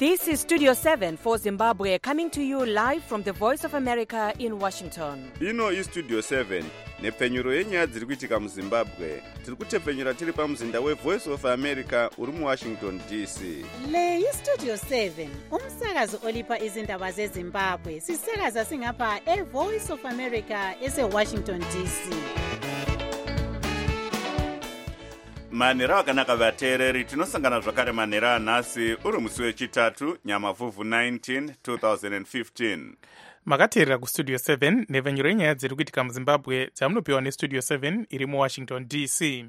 This is Studio 7 for Zimbabwe, coming to you live from the Voice of America in Washington. Ino iStudio 7 nepfenyuro yenyaya dziri kuitika muZimbabwe. Tiri kutepfenyura tiri pamuzinda weVoice of America uri muWashington DC. Le iStudio 7 umsakazo olipa izindaba zeZimbabwe. Sisakaza singapha eVoice of America eseWashington DC. Manhero akanaka vateereri, tinosangana zvakare manhero anhasi uri musi wechitatu Nyamavhuvhu 19 2015. Makateerera kuStudio 7 nepfenyuro yenyaya dziri kuitika muZimbabwe dzamunopiwa neStudio 7 iri muWashington DC.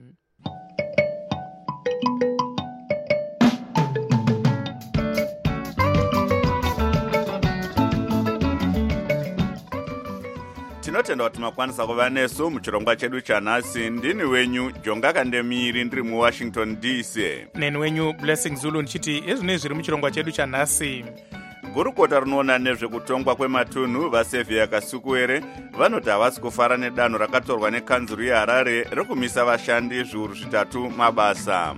Tinotenda kuti makwanisa kuva nesu muchirongwa chedu chanhasi. Ndini wenyu Jonga Kandemiri ndiri muWashington DC. Neni wenyu Blessing Zulu ndichiti ezvinei zviri muchirongwa chedu chanhasi. Gurukota rinoona nezvekutongwa kwematunhu vaSevia Kasukuwere vanoti havasi kufara nedanho rakatorwa nekanzuru yeHarare rekumisa vashandi zviuru zvitatu mabasa.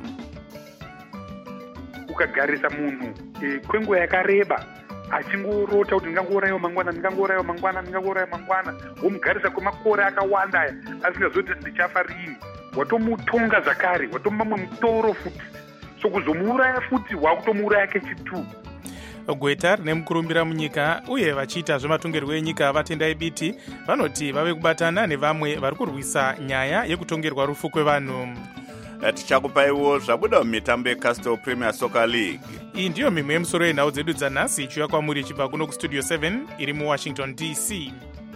Ukagarisa munhu kwenguva yakareba achingorota kuti ndingangourayiwa mangwana womugarisa kwemakore akawanda aya asingazoti ndichafa rini, watomutonga zvakare, watomamwe mutoro futi, so kuzomuuraya futi wakutomuuraya kechitu. Gweta rine mukurumbira munyika uye vachiita zvematongerwo enyika vatendai biti vanoti vave kubatana nevamwe vari kurwisa nyaya yekutongerwa rufu kwevanhu. Tichakupaiwo zvabuda mumitambo yeCastle Premier Soccer League. Iyi ndiyo mimwe yemusoro yenhau dzedu dzanhasi ichiuya kwamuri ichibva kuno kuStudio 7 iri muWashington DC.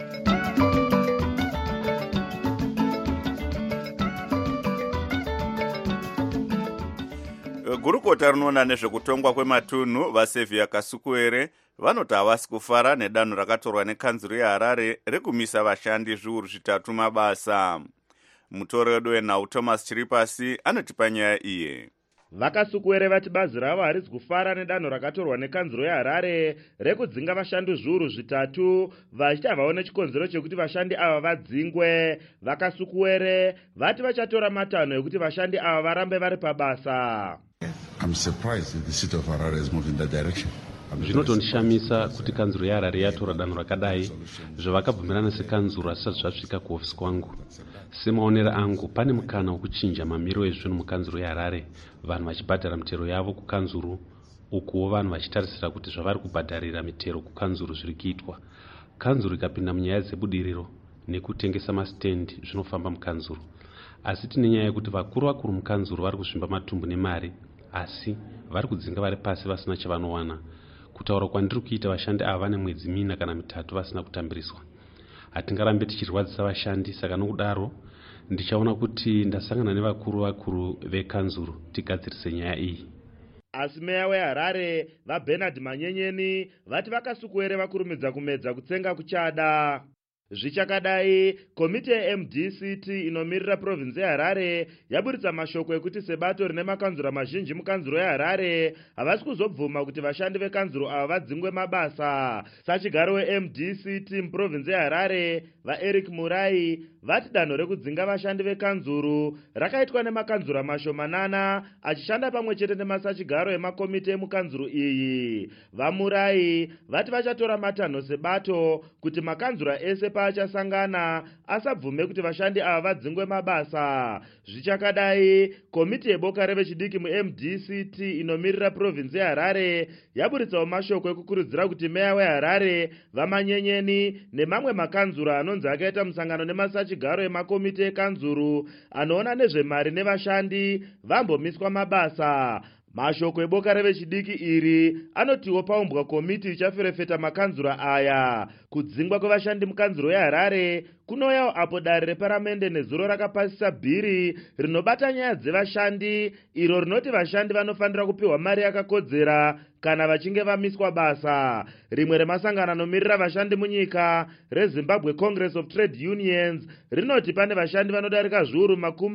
Gurukota rinoona nezvekutongwa kwematunhu vaSevia Kasukuwere vanoti havasi kufara nedanho rakatorwa nekanzuru yeHarare rekumisa vashandi zviuru zvitatu mabasa. Mutori wedu wenhau Thomas Chiripasi anotipa nyaya iye. VaKasukuwere vati bazi ravo harisi kufara nedanho rakatorwa nekanzuro yeHarare rekudzinga vashandi zviuru zvitatu, vachiti havaone chikonzero chekuti vashandi ava vadzingwe. VaKasukuwere vati vachatora matanho ekuti vashandi ava varambe vari pabasa. I'm surprised that the city of Harare is moving in that direction. Zvinotondishamisa kuti kanzuro yeHarare yatora danho rakadai zvavakabvumirana sekanzuro asati zvasvika kuhofisi kwangu. Semaonero angu pane mukana wekuchinja mamiro ezvinhu mukanzuro yeHarare, vanhu vachibhadhara mitero yavo kukanzuro, ukuwo vanhu vachitarisira kuti zvavari kubhadharira mitero kukanzuro zviri kuitwa. Kanzuro ikapinda munyaya dzebudiriro nekutengesa masitendi zvinofamba mukanzuro. Asi tine nyaya yekuti vakuru mukanzuro vari kusvimba matumbu nemari, asi vari kudzinga vari pasi vasina chavanowana. Kutaura kwandiri kuita vashandi ava vane mwedzi mina kana mitatu vasina kutambiriswa. Hatingarambe tichirwadzisa vashandi, saka nokudaro ndichaona kuti ndasangana nevakuru vekanzuro tigadzirise nyaya iyi. Asi meya weHarare vaBernard Manyenyeni vati VaKasukuwere vakurumidza kumedza kutsenga kuchada. Zvichakadai, komiti yeMDCT inomirira province yeHarare yaburitsa mashoko ekuti sebato rine makanzura mazhinji mukanzuro yeHarare havasi kuzobvuma kuti vashandi vekanzuro ava vadzingwe mabasa. Sachigaro weMDCT muprovince yeHarare vaEric Murai vati danho rekudzinga vashandi vekanzuro rakaitwa nemakanzura mashomanana achishanda pamwe chete nemasachigaro emakomiti emukanzuro iyi. VaMurai vati vachatora matanho sebato kuti makanzura ese paachasangana asabvume kuti vashandi ava vadzingwe mabasa. Zvichakadai, komiti yeboka revechidiki muMDCT inomirira province yeHarare yaburitsawo mashoko ekukurudzira kuti meya weHarare vaManyenyeni nemamwe makanzura anonzi akaita musangano nemasachigaro emakomiti ekanzuro anoona nezvemari nevashandi vambomiswa mabasa. Mashoko eboka revechidiki iri anotiwo paumbwa komiti ichaferefeta makanzura aya. Kudzingwa kwevashandi mukanzuro yeHarare kunouyawo apo dare reparamende nezuro rakapasisa bhiri rinobata nyaya dzevashandi, iro rinoti vashandi vanofanira kupiwa mari yakakodzera kana vachinge vamiswa basa. Rimwe remasangano anomirira vashandi munyika reZimbabwe Congress of Trade Unions rinoti pane vashandi vanodarika zviuru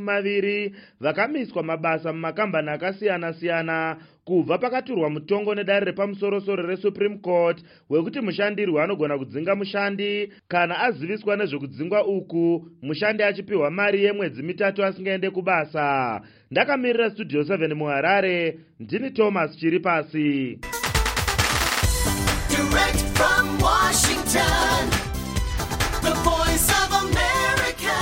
20 vakamiswa mabasa mumakambani akasiyana-siyana kubva pakaturwa mutongo nedare repamusoro-soro reSupreme Court wekuti mushandirwi anogona kudzinga mushandi kana aziviswa nezvekudzingwa uku mushandi achipiwa mari yemwedzi mitatu asingaende kubasa. Ndakamirira Studio 7 muHarare, ndini Thomas Chiripasi. Direct from Washington, the voice of America,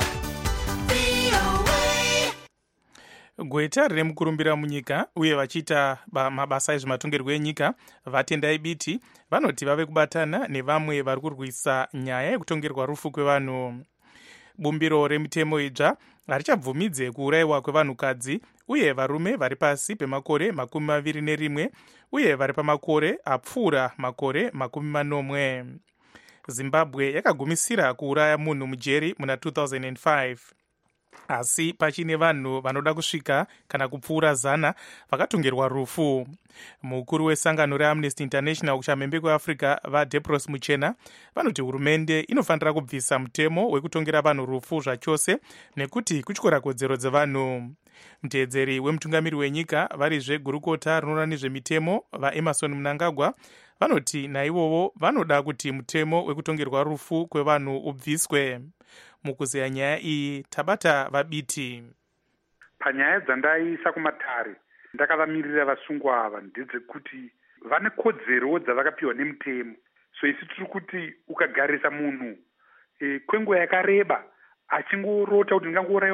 VOA. Gweta rine mukurumbira munyika uye vachiita mabasa ezvematongerwo enyika vatendai biti vanoti vave kubatana nevamwe vari kurwisa nyaya yekutongerwa rufu kwevanhu. Bumbiro remitemo idzva harichabvumidze kuurayiwa kwevanhukadzi uye varume vari pasi pemakore 21 uye vari pamakore apfuura makore 40. Zimbabwe yakagumisira kuuraya munhu mujeri muna 2005. Asi pachine vanhu vanoda kusvika kana kupfuura 100 vakatongerwa rufu. Mukuru wesangano reAmnesty International kuchamhembe kweAfrica vaDepros Muchena vanoti hurumende inofanira kubvisa mutemo wekutongera vanhu rufu zvachose nekuti kutyora kodzero dzevanhu. Mutedzeri wemutungamiri wenyika varizve gurukota rinoona nezvemitemo vaEmerson Mnangagwa vanoti naivovo vanoda kuti mutemo wekutongerwa rufu kwevanhu ubviswe. Mukuzeya nyaya iyi tabata vabiti. Panyaya dzandaisa kumatare ndakavamirira vasungwa ava ndedzekuti vane kodzero dzavakapiwa nemutemo. So isi tiri kuti ukagarisa munhu kwenguva yakareba achingorota kuti ndingangourayiwa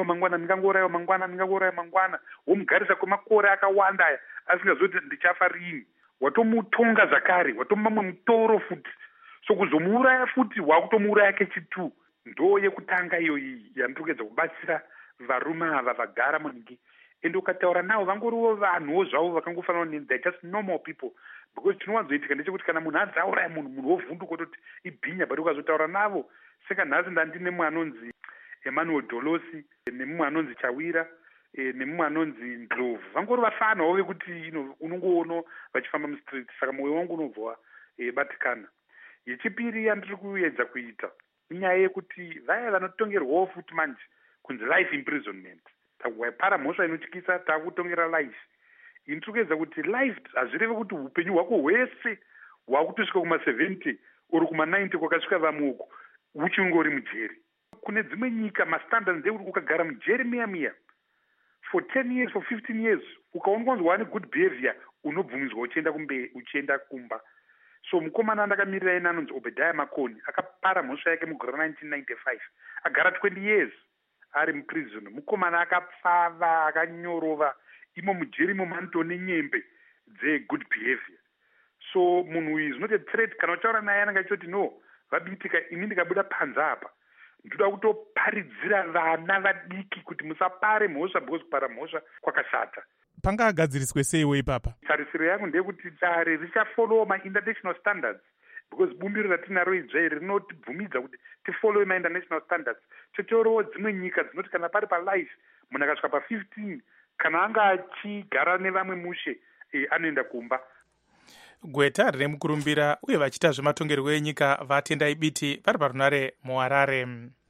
mangwana womugarisa kwemakore akawanda aya asingazoti ndichafa rini, watomutonga zvakare, watomumamwe mutoro futi, so kuzomuuraya futi wakutomuuraya kechitu. Ndo yekutanga iyoyi yandikuedza kubatsira varume ava vagara munyika. Ende ukataura navo vangoriwo vanhuwo zvavo vakangofanana neni, they're just normal people. Because chinowanzoitika ndechekuti kana munhu adzauraya munhu wovhunduka kuti ibhinya, but ukazotaura navo saka nhasi ndandine mumwe anonzi Emmanuel Dolosi nemumwe anonzi Chawira nemumwe anonzi Ndlovu, vangori vafanawo vekuti unongoona vachifamba mustreet, saka mwoyo wangu unobva batikana. Yechipiri yandiri kuedza kuita inyaya yekuti vaya vanotongerwawo futi manje kunzi life imprisonment. Takuwaipara mhosva inotyisa takutongera life. Ndiri kuedza kuti life hazvireve kuti upenyu hwako hwese hwakutosvika kuma-70 uri kuma-90 kwakasvika vamwe uko uchingori mujeri. Kune dzimwe nyika mastandards ndekuti ukagara mujeri miya for 10 years, for 15 years, ukaonekwa kunzi wane good behavior unobvumidzwa uchienda kumba. So mukomana andakamirira ena anonzi Obadiah Makoni akapara mhosva yake mugore 1995, agara 20 years ari muprison. Mukomana akapfava akanyorova imo mujeri imo manto nenyembe dzegood behavior. So munhu uyu is not a threat. Kana uchaura naye anenge achiti no vabitika, ini ndikabuda panza apa ndoda kutoparidzira vana vadiki kuti musapare mhosva, because kupara mhosva kwakashata. Pangagadziriswe seiwo ipapa? Tarisiro yangu ndeyekuti dare richafollow ma-international standards, because bumbiro ratinaro idzva rinotibvumidza kuti tifollowe ma-international standards. Totoriwo dzimwe nyika dzinoti kana pari palife munhu akasvika pa-15 kana anga achigara nevamwe mushe anoenda kumba. Gweta rine mukurumbira uye vachiita zvematongerwo enyika vatendai biti vari parunare muHarare.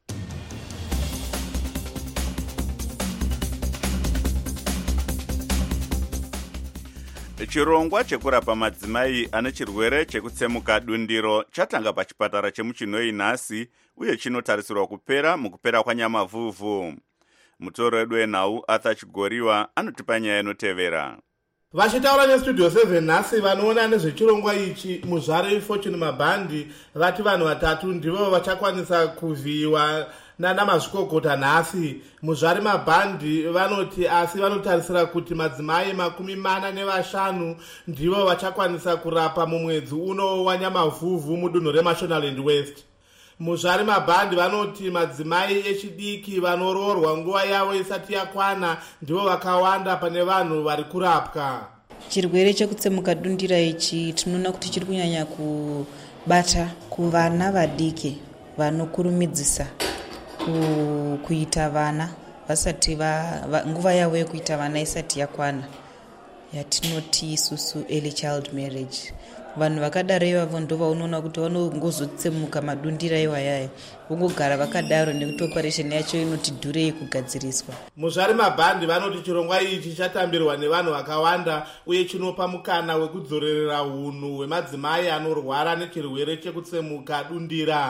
Chirongwa chekurapa madzimai ane chirwere chekutsemuka dundiro chatanga pachipatara chemuChinoi nhasi uye chinotarisirwa kupera mukupera kwanyamavhuvhu. Mutoro wedu wenhau Arthur Chigoriwa anotipa nyaya inotevera. Vachitaura nestudio 7 nhasi vanoona nezvechirongwa ichi, muzvare Fortune Mabhandi vati vanhu vatatu ndivo vachakwanisa kuvhiyiwa nana mazvikokota nhasi. Muzvare Mabhandi vanoti asi vanotarisira kuti madzimai 45 ndivo vachakwanisa kurapa mumwedzi uno wanyamavhuvhu mudunhu reMashonaland West. Muzvare Mabhandi vanoti madzimai echidiki vanoroorwa nguva yavo isati yakwana ndivo vakawanda pane vanhu vari kurapwa. Chirwere chekutsemuka dundira ichi tinoona kuti chiri kunyanya kubata kuvana vadiki vanokurumidzisa kuita vana vasati nguva yavo yekuita vana isati yakwana, yatinoti isusu early child marriage. Vanhu vakadaro ivavo ndo vaunoona kuti vanongozotsemuka madundira iwayayo, vongogara vakadaro nekuti operation yacho inoti dhurei kugadziriswa. Muzvare Mabhandi vanoti chirongwa ichi chatambirwa nevanhu vakawanda uye chinopa mukana wekudzorerera hunhu hwemadzimai anorwara nechirwere chekutsemuka dundira.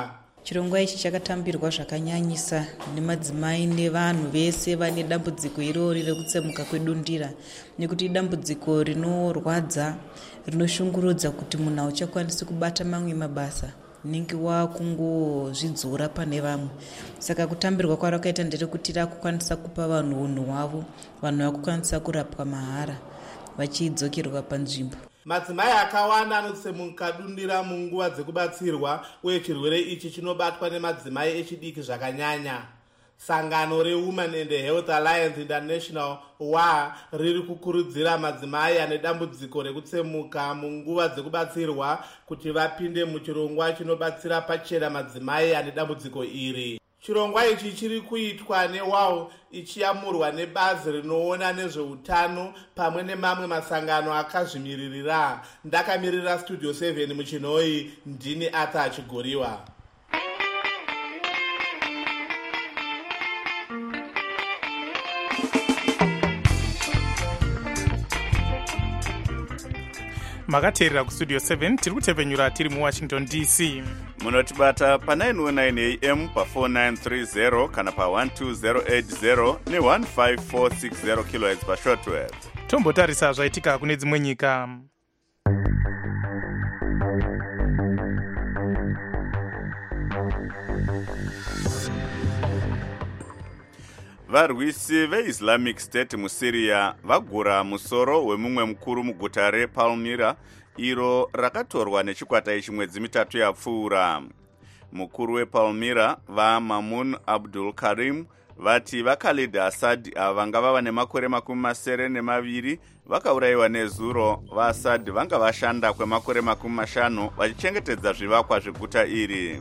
chirongwa ichi chakatambirwa zvakanyanyisa nemadzimai nevanhu vese vane dambudziko irori rekutsemuka kwedundira, nekuti dambudziko rinorwadza, rinoshungurudza kuti munhu hauchakwanisi kubata mamwe mabasa, unenge wakungozvidzora pane vamwe. Saka kutambirwa kwarakaita nderekuti rakukwanisa kupa vanhu unhu hwavo, vanhu vakukwanisa kurapwa mahara vachidzokerwa panzvimbo. Madzimai akawanda anotsemuka dundira munguva dzekubatsirwa, uye chirwere ichi chinobatwa nemadzimai echidiki zvakanyanya. Sangano reWomen and Health Alliance International WA riri kukurudzira madzimai ane dambudziko rekutsemuka munguva dzekubatsirwa kuti vapinde muchirongwa chinobatsira pachena madzimai ane dambudziko iri. Chirongwa ichi chiri kuitwa neWOW ichiyamurwa nebazi rinoona nezveutano pamwe nemamwe masangano akazvimiririra. Ndakamirira Studio 7 muchinoi, ndini Arthur Chigoriwa. makateerera kustudio 7 tiri kutepenyura tiri muwashington DC. munotibata pa909 am pa4930 kana pa12080 ne15460 kHz pashortwave. tombotarisa zvaitika kune dzimwe nyika. varwisi veislamic state musyria vagura musoro wemumwe mukuru muguta repalmira iro rakatorwa nechikwata ichi mwedzi mitatu yapfuura. mukuru wepalmira vaMamun Abdul Karim vati vaKhalid Assad ava vanga vava nemakore 72 vakaurayiwa nezuro. vaAssad vanga vashanda kwemakore 50 vachichengetedza zvivakwa zveguta iri.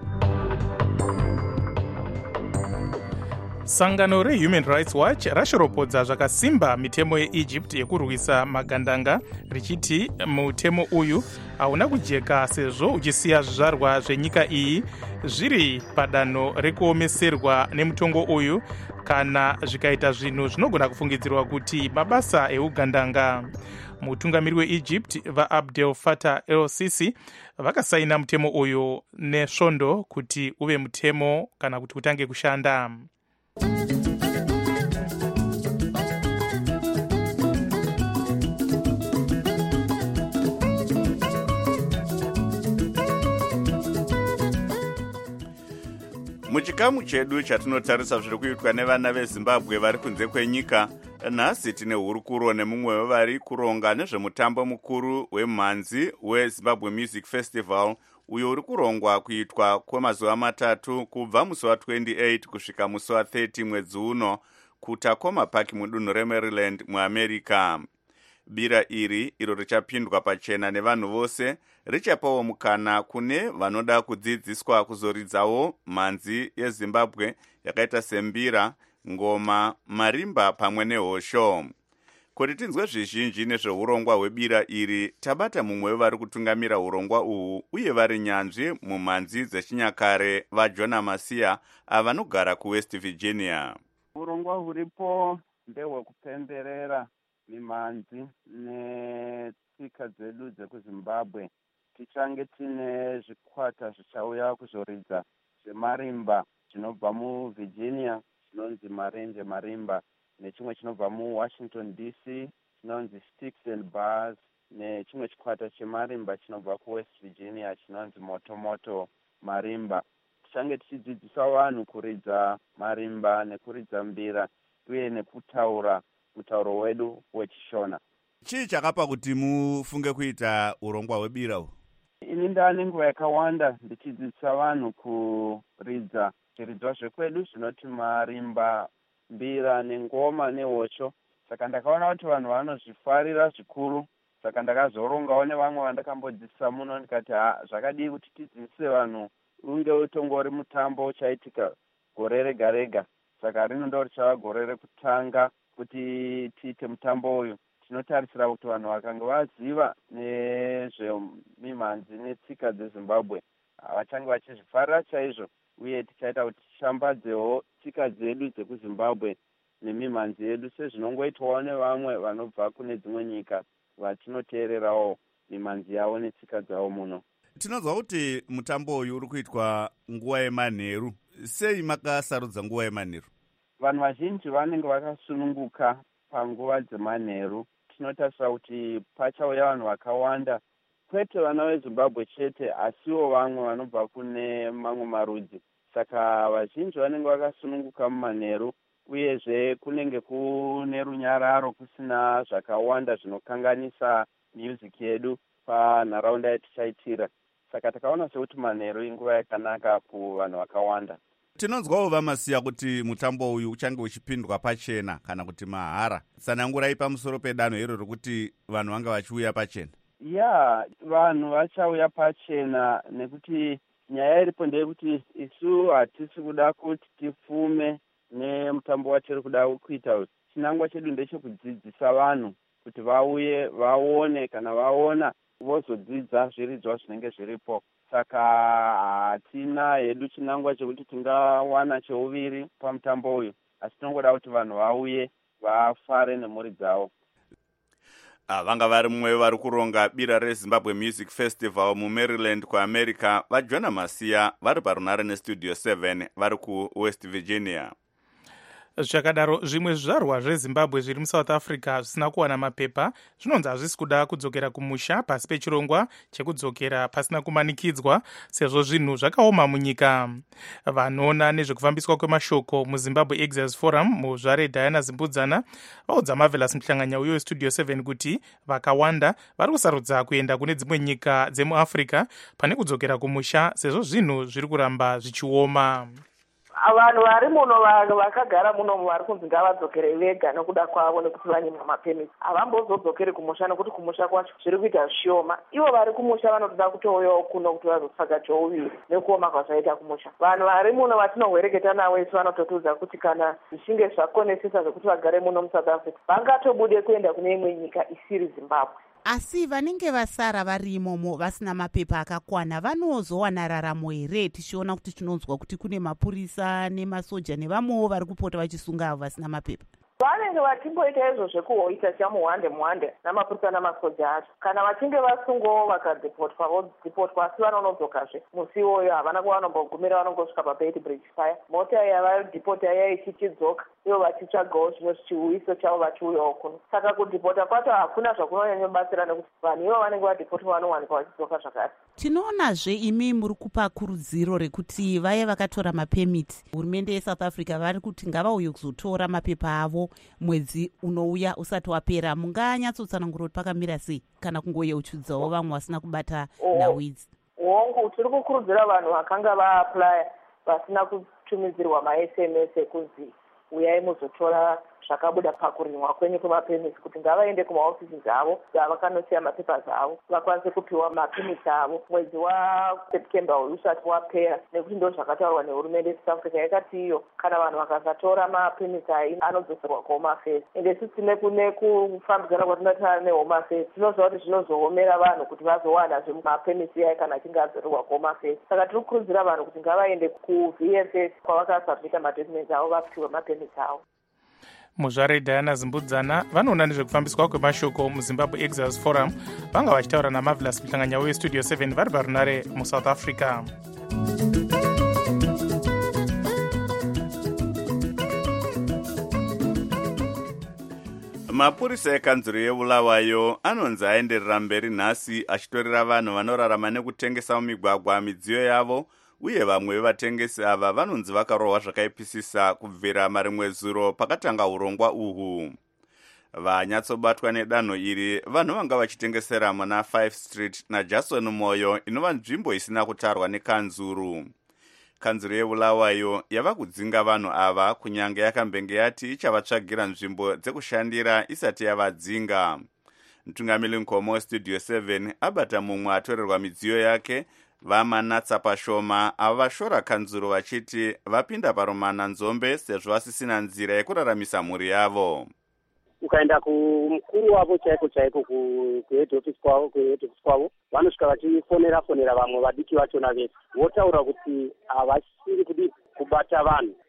sangano rehuman rights watch rashoropodza zvakasimba mitemo yeEgypt yekurwisa magandanga richiti mutemo uyu hauna kujeka sezvo uchisiya zvizvarwa zvenyika iyi zviri padanho rekuomeserwa nemutongo uyu kana zvikaita zvinhu zvinogona kufungidzirwa kuti mabasa eugandanga. mutungamiri weEgypt vaAbdel Fattah el-Sisi vakasaina mutemo uyu nesvondo kuti uve mutemo kana kuti utange kushanda. muchikamu chedu chatinotarisa zviri kuitwa nevana vezimbabwe vari kunze kwenyika, nhasi tine hurukuro nemumwe wevari kuronga nezvemutambo mukuru wemhanzi weZimbabwe Music Festival uyo uri kurongwa kuitwa kwemazuva matatu kubva musi wa28 kusvika musi wa30 mwedzi uno kuTacoma Park mudunhu reMaryland muAmerica. bira iri iro richapindwa pachena nevanhu vose richapawo mukana kune vanoda kudzidziswa kuzoridzawo mhanzi yeZimbabwe yakaita sembira, ngoma, marimba pamwe nehosho. kuti tinzwe zvizhinji nezveurongwa hwebira iri tabata mumwe wevari kutungamira urongwa uhu uye vari nyanzvi mumhanzi dzechinyakare vaJona Masiya avanogara kuWest Virginia. urongwa huripo ndehwekupemberera mimhanzi netsika dzedu dzekuZimbabwe. tichange tine zvikwata zvichauya kuzoridza zvemarimba chinobva muVirginia chinonzi marenje marimba, nechimwe chinobva muWashington DC chinonzi Sticks and Bars, nechimwe chikwata chemarimba chinobva kuWest Virginia chinonzi motomoto marimba. tichange tichidzidzisa vanhu kuridza marimba nekuridza mbira uye nekutaura mutauro wedu wechishona. chii chakapa kuti mufunge kuita urongwa hwebira uhu? ini ndane nguva yakawanda ndichidzidzisa vanhu kuridza zviridzwa zvekwedu zvinoti marimba, mbira nengoma nehosho. saka ndakaona kuti vanhu vanozvifarira zvikuru, saka ndakazorongawo nevamwe vandakambodzidzisa muno ndikati zvakadii kuti tidzidzise vanhu unge utongori mutambo uchaitika gore rega rega. saka rino ndo richava gore rekutanga kuti tiite mutambo uyu. tinotarisira kuti vanhu vakanga vaziva nezvemimhanzi netsika dzeZimbabwe vachange vachizvifarira chaizvo, uye tichaita kuti tishambadzewo tsika dzedu dzekuZimbabwe nemimhanzi yedu sezvinongoitwawo nevamwe vanobva kune dzimwe nyika vatinoteererawo mimhanzi yavo netsika dzavo muno. Tinonzwa kuti mutambo uyu uri kuitwa nguva yemanheru. Sei makasarudza nguva yemanheru? Vanhu vazhinji vanenge vakasununguka panguva dzemanheru. Tinotarisira kuti pachauya vanhu vakawanda, kwete vana veZimbabwe chete, asiwo vamwe vanobva kune mamwe marudzi. Saka vazhinji vanenge vakasununguka mumanheru, uyezve kunenge kune runyararo kusina zvakawanda zvinokanganisa music yedu panharaunda yatichaitira. Saka takaona sekuti manheru inguva yakanaka kuvanhu vakawanda. Tinonzwawo vamasiya kuti mutambo uyu uchange uchipindwa pachena kana kuti mahara. Tsanangurai pamusoro pedanho iro rokuti vanhu vanga vachiuya pachena. Ya, vanhu vachauya pachena nekuti nyaya iripo ndeyekuti isu hatisi kuda kuti tifume nemutambo watiri kuda kuita. Chinangwa chedu ndechekudzidzisa vanhu kuti vauye vaone, kana vaona vozodzidza zviridzwa zvinenge zviripo. Saka hatina hedu chinangwa chekuti tingawana cheuviri pamutambo uyu, asi tinongoda kuti vanhu vauye vafare nemhuri dzavo. Vanga vari mumwe vari kuronga bira reZimbabwe Music Festival muMaryland kuAmerica, vaJona Masiya, vari parunare neStudio 7 vari kuWest Virginia. Zvakadaro zvimwe zvizvarwa zveZimbabwe zviri muSouth Africa zvisina kuwana mapepa zvinonzi hazvisi kuda kudzokera kumusha pasi pechirongwa chekudzokera pasina kumanikidzwa sezvo zvinhu zvakaoma munyika. Vanoona nezvekufambiswa kwemashoko muZimbabwe Exile Forum muzvare Diana Zimbudzana vaudza Marvelous Mhlanganya uyo weStudio 7 kuti vakawanda vari kusarudza kuenda kune dzimwe nyika dzemuAfrica pane kudzokera kumusha sezvo zvinhu zviri kuramba zvichioma. Vanhu vari muno vakagara muno vari kunzi ngavadzokere vega nokuda kwavo nekuti vanyima mapemisi. Havambozodzokeri kumusha nekuti kumusha kwacho zviri kuita zvishoma. Ivo vari kumusha vanotoda kutouyawo kuno kuti vazotsvaga chouviri nekuoma kwazvaita kumusha. Vanhu vari muno vatinohwereketa navo isu vanototiudza kuti kana zvichinge zvakonesesa zvokuti vagare muno muSouth Africa vangatobude kuenda kune imwe nyika isiri Zimbabwe. Asi vanenge vasara vari imomo vasina mapepa akakwana vanozowana raramo here? Tichiona kuti tinonzwa kuti kune mapurisa nemasoja nevamwewo vari kupota vachisunga avo vasina mapepa. Vanenge vachimboita izvo zvekuhoita chamuhwande namapurisa namasoja acho. Kana vachinge vasungwawo vakadhipotwa vodhipotwa, asi vanonodzokazve musi iwoyo havana kuvanombogumirira vanongosvika paBeit Bridge Fire. Mota yavadhipota yaya ichichidzoka ivo vachitsvagawo zvimwe chiuyiso chavo vachiuyawo kuno. Saka kudhipota kwacho hakuna zvakunonyanyobatsira nekuti vanhu ivo vanenge vadhipotwa vanowanikwa vachidzoka zvakare. Tinoonazve imi muri kupa kurudziro rekuti vaya vakatora mapemiti, hurumende yeSouth Africa vari kuti ngavauye kuzotora mapepa avo mwedzi unouya usati wapera. Munganyatsotsvanangura kuti pakamira sei kana kungoyeuchidzawo vamwe vasina kubata nhau idzi? Hongu, tiri kukurudzira vanhu vakanga vaaplya vasina kutumidzirwa maSMS ekuzi uyai muzotora zvakabuda pakurimwa kwenyu kwemapemisi kuti ngavaende kumaofisi avo dzavakanosiya mapepa avo vakwanise kupiwa mapemisi avo mwedzi waSeptember uyu usati wapera, nekuti ndo zvakataurwa nehurumende yeSouth Africa yakati iyo kana vanhu vakasatora mapemisi aya anodzoserwa kuHome Affairs. Ende sisi tine kune kufambidzana kwatinoita neHome Affairs tinoziva kuti zvinozoomera vanhu kuti vazowana zvemapemisi aya kana achinge adzorerwa kuHome Affairs. Saka tiri kukurudzira vanhu kuti ngavaende kuVFS kwavakasabmita madocuments avo vapiwe mapemisi avo. Muzvare Diana Zimbudzana vanoona nezvekufambiswa kwemashoko muZimbabwe Exile Forum vanga vachitaura naMarvelous Mhlanganya weStudio 7 vari parunare muSouth Africa. Mapurisa ekanzuro yeBulawayo anonzi aenderera mberi nhasi achitorera vanhu vanorarama nekutengesa mumigwagwa midziyo yavo, uye vamwe vevatengesi ava vanonzi vakarohwa zvakaipisisa kubvira marimwe zuro pakatanga urongwa uhu. Vanyatsobatwa nedanho iri vanhu vanga vachitengesera muna 5 Street naJason Moyo inova nzvimbo isina kutarwa nekanzuru. Kanzuro yeBulawayo yava kudzinga vanhu ava kunyange yakambenge yati ichavatsvagira nzvimbo dzekushandira isati yavadzinga. Mutungamiri mukoma weStudio 7 abata mumwe atorerwa midziyo yake vamanatsa pashoma ava vashora kanzuro vachiti vapinda paromana nzombe sezvo vasisina nzira yekuraramisa mhuri yavo. Ukaenda kumukuru wavo chaiko kuhead office kwavo vanosvika vachifonera vamwe vadiki vachona vese votaura kuti havasiri kudi kubata vanhu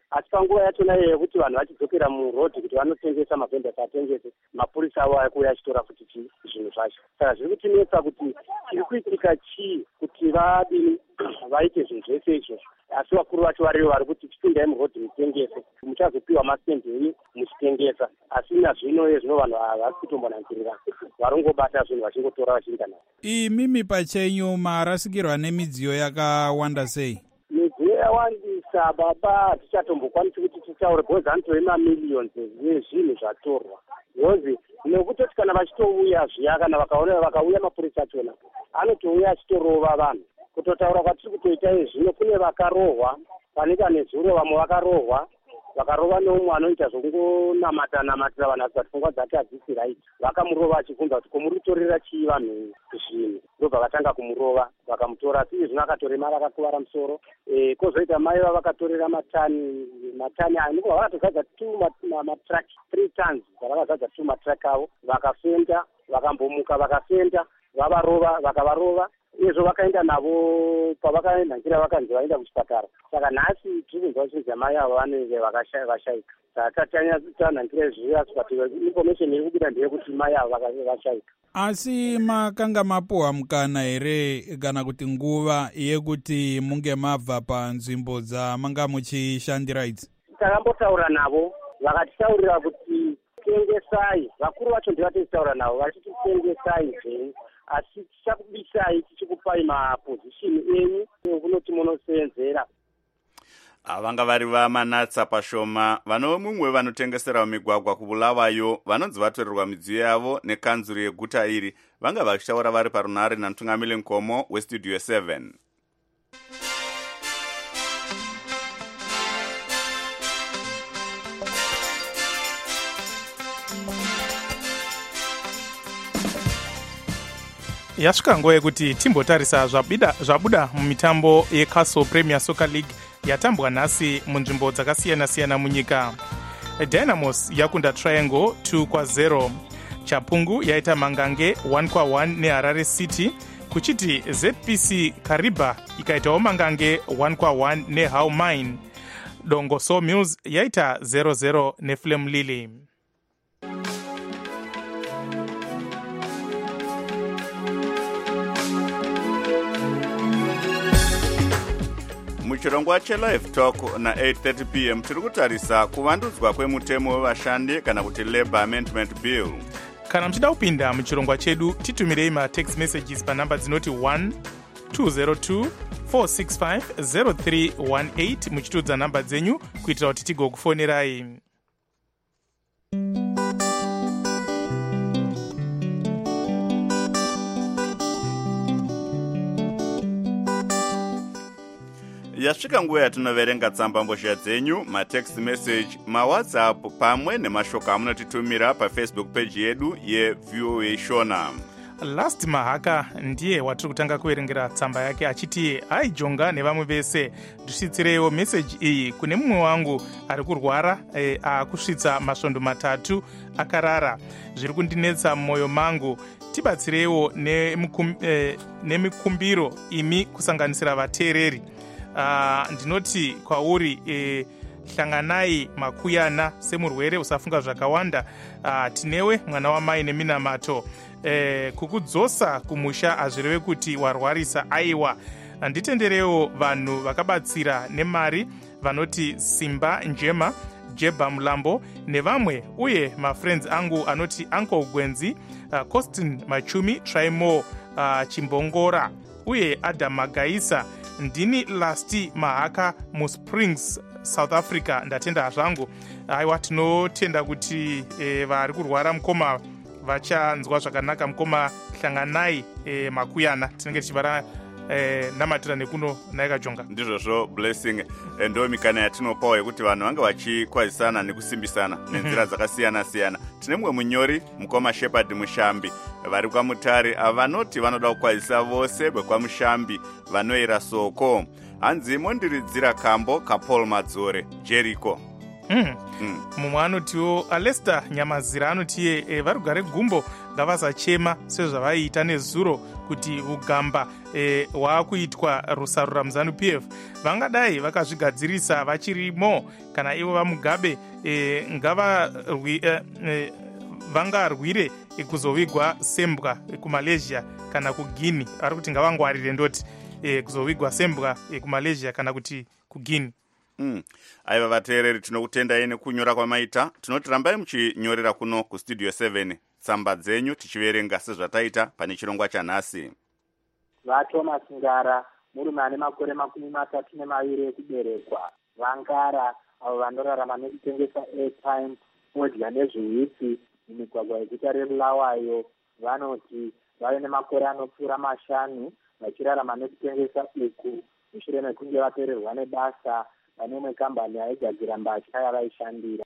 asi panguva yachona iyoyo yekuti vanhu vachidzokera murodhi kuti vanotengesa mavhendors atengese, mapurisa avo akuuya achitora futi zvinhu zvacho. Saka zviri kutinetsa kuti chiri kuitika chii kuti vadini vaite zvinhu zvese izvozvo, asi vakuru vacho varivo vari kuti chipindai murodhi mutengese, muchazopiwa masendei muchitengesa. Asi nazvino zvino vanhu vari kutombonangirira, varongobata zvinhu vachingotora vachiinda nazvo. Imimi pachenyu marasikirwa nemidziyo yakawanda sei? Midziyo yawandisa baba, hatichatombokwanisi kuti titaure bhozi anotove mamiliyoni ezvinhu zvatorwa. Bhozi nokutoti kana vachitouya zviya, kana vakauya mapurisa achona anotouya achitorova vanhu. Kutotaura kwatiri kutoita izvino, kune vakarohwa panika nezuro, vamwe vakarova neumwe anoita zvokungonamatira vanhu asi kuti pfungwa dzake hadzisi right. Vakamurova achibvunza kuti komuritorera chii vanhu zvinhu, ndobva vatanga kumurova vakamutora. Asi zvino akatoremara akakuvara musoro. Kozoita mai vakatorera matani ndipo vakatozadza 2 matrack 3 tons dzavakazadza 2 matrack avo, vakafenda vakambomuka vakafenda vavarova vakavarova. Izvo vakaenda navo pavakaendangira vakanzi vaenda kuchipatara. Saka nhasi tiri kunzwa kuti mai avo vanenge vashaika. Saka tanhangira izvi asi kuti information iri kubuda ndeyekuti mai avo vashaika. Asi makanga mapuwa mukana here kana kuti nguva yekuti munge mabva panzvimbo dzamanga muchishandira idzi? Takambotaura navo vakatitaurira kuti tengesai, vakuru vacho ndivatitaura navo vachititengesai zvenyu, asi tichakubisai tichikupai mapozishini enyu kunoti munoseenzera. Vanga vari vamanatsa pashoma vano mumwe vanotengesera migwagwa kubulawayo vanonzi vatorerwa midziyo yavo nekanzuru yeguta iri, vanga vachitaura vari parunare namutungamiri Nkomo westudio 7. Yasvika nguva yekuti timbotarisa zvabuda mumitambo yeCastle Premier Soccer League yatambwa nhasi munzvimbo dzakasiyana-siyana munyika. Dynamos yakunda Triangle 2-0, Chapungu yaita Mangange 1-1 neHarare City, kuchiti ZPC Kariba ikaitawo Mangange 1-1 neHull Mine. Dongo Sawmills yaita 0-0 neFlame Lily. Muchirongwa cheLive Talk na 8:30 p.m. tiri kutarisa kuvandudzwa kwemutemo wevashandi kana kuti Labour Amendment Bill. Kana muchida kupinda muchirongwa chedu, titumirei matext messages panhamba dzinoti 1-202-465-0318 muchitudza nhamba dzenyu kuitira kuti tigokufonerai. Yasvika nguva yatinoverenga tsambambozha dzenyu, matext message, mawhatsapp pamwe nemashoko amunotitumira paFacebook page yedu yeVOA Shona. Last Mahaka ndiye watiri kutanga kuverengera tsamba yake achiti, hai Jonga nevamwe vese, ndisvitsireiwo message iyi kune mumwe wangu ari kurwara akusvitsa masvondo 3 akarara. Zviri kundinetsa mumwoyo mangu, tibatsireiwo nemikumbiro imi kusanganisira vateereri. Ndinoti kwauri hlanganai makuyana semurwere usafunga zvakawanda. Tinewe mwana wamai neminamato, kukudzosa kumusha hazvireve kuti warwarisa. Aiwa, nditenderewo vanhu vakabatsira nemari vanoti Simba Njema, Jeba Mulambo nevamwe, uye mafriends angu anoti Uncle Gwenzi, Costin Machumi, Traimo Chimbongora uye Adam Magaisa. Ndini Lasti Mahaka muSprings, South Africa. Ndatenda zvangu. Aiwa, tinotenda kuti vari kurwara mukoma vachanzwa zvakanaka. Mukoma hlanganai makuyana, tinenge tichivara namatira nekuno naika Jonga. Ndizvozvo Blessing, ndo mikana yatinopawo yekuti vanhu vanga vachikwazisana nekusimbisana nenzira dzakasiyana-siyana. Tine mumwe munyori mukoma Shepherd Mushambi vari kwaMutare vanoti vanoda kukwazisa vose vekwaMushambi vanoera soko. Hanzi mondiridzira kambo kaPaul Madzore Jericho. mumwe anotiwo alester nyamazira anoti vari kugare gumbo ngavasachema sezvavaiita nezuro kuti ugamba hwakuitwa rusarura muzanu pf vangadai vakazvigadzirisa vachirimo kana ivo vamugabe vangarwire kuzovigwa sembwa kumalaysia kana kuguinea. Vari kuti ngavangwarire ndoti kuzovigwa sembwa kumalaysia kana kuti kuguinea. Aiva vateereri, tinokutendai nekunyora kwamaita. Tinoti rambai muchinyorera kuno kustudio 7 tsamba dzenyu tichiverenga sezvataita pane chirongwa chanhasi. vaThomas Ngara, murume ane makore 32 ekuberekwa. Vangara avo vanorarama nekutengesa airtime, modya nezviwitsi mumigwagwa yeguta reBulawayo, vanoti vave nemakore anopfuura 5 vachirarama nekutengesa uku mushure mekunge vapererwa nebasa pane imwe kambani yaigadzira mbatya yavaishandira.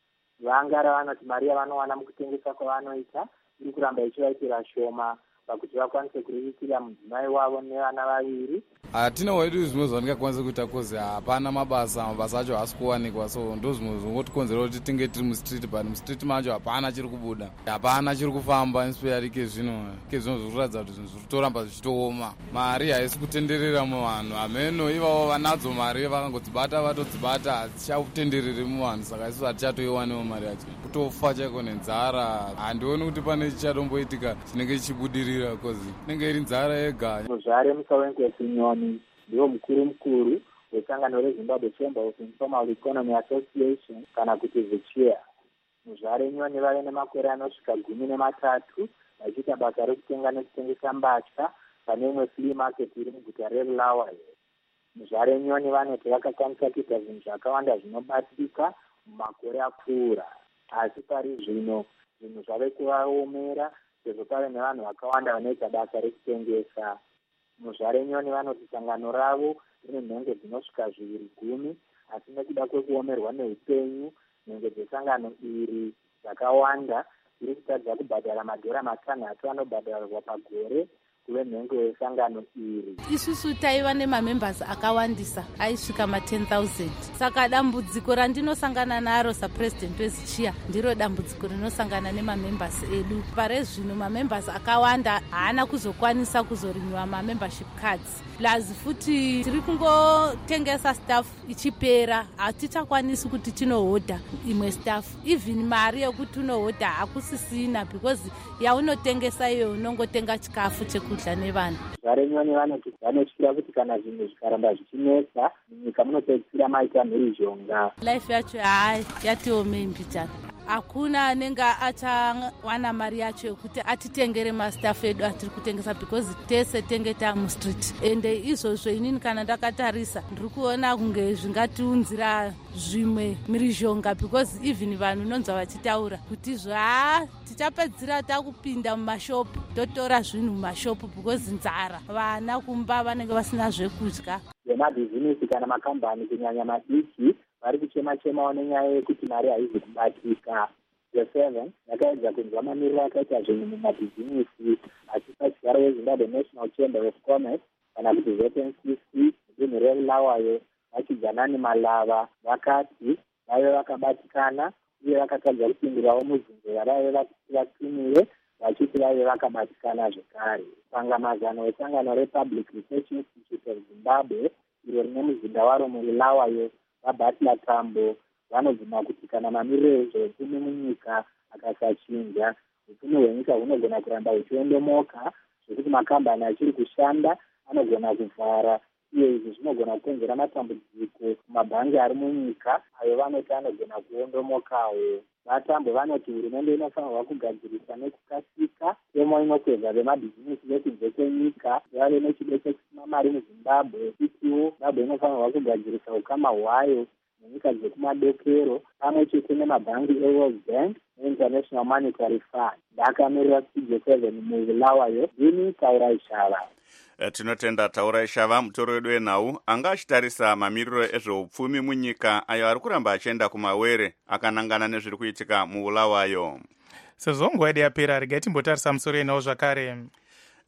Vangara vanoti mari yavanowana mukutengesa kwavanoita iri kuramba ichivaitira shoma pakuti vakwanise kuriritira mudzimai wavo nevana 2. hatina wedu zvinozowanika kwanise kuita kozi hapana mabasa acho haasi kuwanikwa, so ndo zvimwe zvingotikonzera kuti tinge tiri mustreet, but mustreet macho hapana chiri kubuda, hapana chiri kufamba inspirari kezvino zviri kuratidza kuti zvinhu zviri kutoramba zvichitooma. Mari haisi kutenderera muvanhu, hameno ivavo vanadzo mari vakangodzibata vatodzibata, hadzichatendereri muvanhu, saka isu hatichatoiwanewo mari yacho, kutofa chaiko nenzara. Handioni kuti pane chichatomboitika chinenge chichibudirira kozi inenge iri nzara yega. Muzvare Musawenkwesi Nyoni ndiwo mukuru wesangano reZimbabwe Chamber of Informal Economy Association kana kuti VCHAIR. Muzvare Nyoni vave nemakore anosvika 13 vachiita basa rekutenga nekutengesa mbatya pane imwe flea market iri muguta reBulawayo. Muzvare Nyoni vanoti vakakwanisa kuita zvinhu zvakawanda zvinobatsika mumakore apfuura, asi pari zvino zvinhu zvave kuvaomera sezvo pave nevanhu vakawanda vanoita basa rekutengesa. Muzvare Nyoni vanoti sangano ravo rine nhengo dzinosvika 10, asi nekuda kwekuomerwa neupenyu nhengo dzesangano iri dzakawanda iri kutadza kubhadhara madhora 6 anobhadharwa pagore kuve nhengo yesangano iri. Isusu taiva nemamembers akawandisa aisvika 10,000. Saka dambudziko randinosangana naro sapresident weZiCHAIR ndiro dambudziko rinosangana nemamembers edu. Pare zvino mamembers akawanda haana kuzokwanisa kuzorinywa mamembership cards. Plus futi tiri kungotengesa staff ichipera, hatichakwanisi kuti tinohodha imwe staff. Even mari yekuti unohodha hakusisina because yaunotengesa iyo unongotenga chikafu chekudya nevanhu. Muzvare Nyoni vanoti vanotyira kuti kana zvinhu zvikaramba zvichinetsa munyika munopedzisira maita mhirizhonga. Life yacho yatiomei mbijana. Hakuna anenge achawana mari yacho yekuti atitengere mastaff edu atiri kutengesa because tese tenge tamustreet. Ende izvozvo inini kana ndakatarisa ndiri kuona kunge zvingatiunzira zvimwe mhirizhonga because even vanhu nonzwa vachitaura kuti tichapedzira takupinda mumashopu totora zvinhu mumashopu because nzara, vana kumba vanenge vasina zvekudya. Vemabhizinesi kana makambani kunyanya madiki vari kuchema-chemawo nenyaya yekuti mari haizi kubatika. The7 yakaedza kunzwa mamiriro akaita zvinhu mumabhizinesi, asi pachigaro weZimbabwe National Chamber of Commerce kana kuti ZNCC mudunhu reBulawayo vachidzanani Malava vakati vaive vakabatikana uye vakatadza kupindurawo mubvunzo yavaive vatumire vachiti vaive vakabatikana zvekare. Pangamazano wesangano rePublic Research Institute of Zimbabwe iro rine muzinda waro muBulawayo vaBatla Tambo vanobvuma kuti kana mamiriro ezveupfumi munyika akasachinja, upfumi hwenyika hunogona kuramba huchiondomoka zvekuti makambani achiri kushanda anogona kuvhara, uye izvi zvinogona kukonzera matambudziko kumabhangi ari munyika ayo vanoti anogona kuondomokawo. VaTambo vanoti hurumende inofanirwa kugadzirisa nekukasika yemo inokwedza vemabhizinesi vekunze kwenyika vave nechido chekusima mari muZimbabwe. Itiwo Zimbabwe inofanirwa kugadzirisa ukama hwayo nenyika dzekumadokero pamwe chete nemabhangi eWorld Bank neInternational Monetary Fund. Ndakamirira Studio 7 muBulawayo, ndini Taurai Shava. Tinotenda Taurai Shava, mutoro wedu wenhau anga achitarisa mamiriro ezveupfumi munyika ayo ari kuramba achienda kumawere akanangana nezviri kuitika muBulawayo. Sezvo nguva yedu yapera regai timbotarisa musoro yenhau zvakare.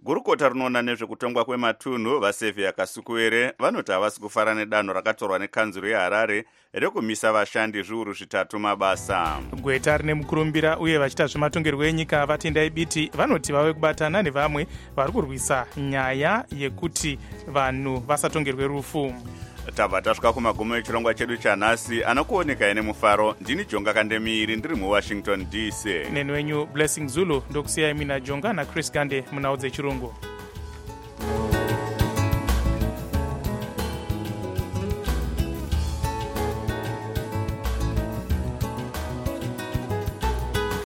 gurukota rinoona nezvekutongwa kwematunhu vasevhia kasukuere vanoti havasi kufara nedanho rakatorwa nekanzuro yeharare rekumisa vashandi zviuru 3 mabasa. Gweta rine mukurumbira uye vachiita zvematongerwo enyika vatendai biti vanoti vave kubatana nevamwe vari kurwisa nyaya yekuti vanhu vasatongerwe rufu. Tabva tasvika kumagumo echirongwa chedu chanhasi anokuoneka ine mufaro. Ndini Jonga Kandemiiri ndiri muWashington DC. Neni wenyu Blessing Zulu ndokusiyai mina Jonga naChris Gande munhau dzechirungu.